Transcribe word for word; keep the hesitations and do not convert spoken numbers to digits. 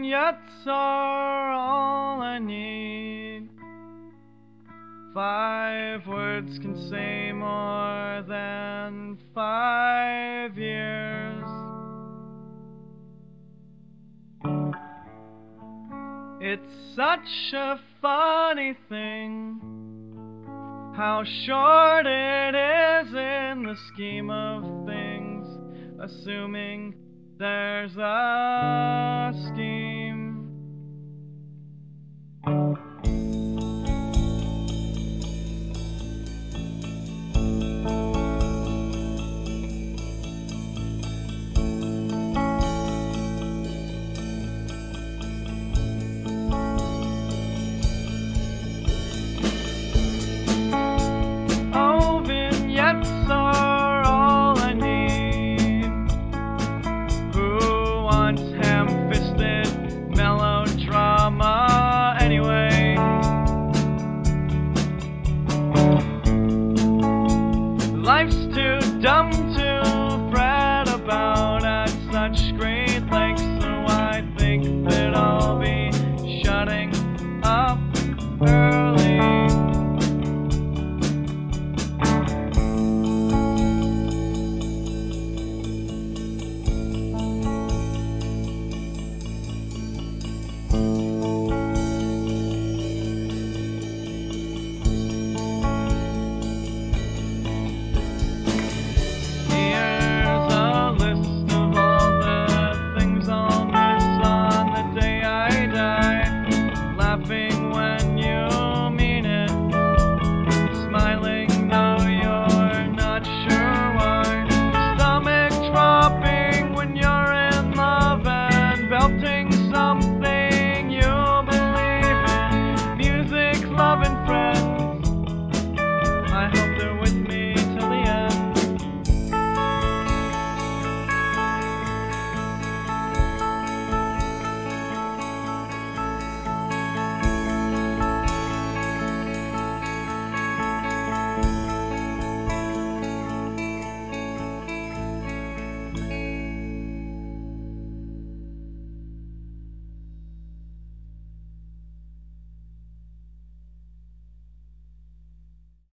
vignettes are all I need. Five words can say more than five years. It's such a funny thing how short it is in the scheme of things, assuming there's a scheme.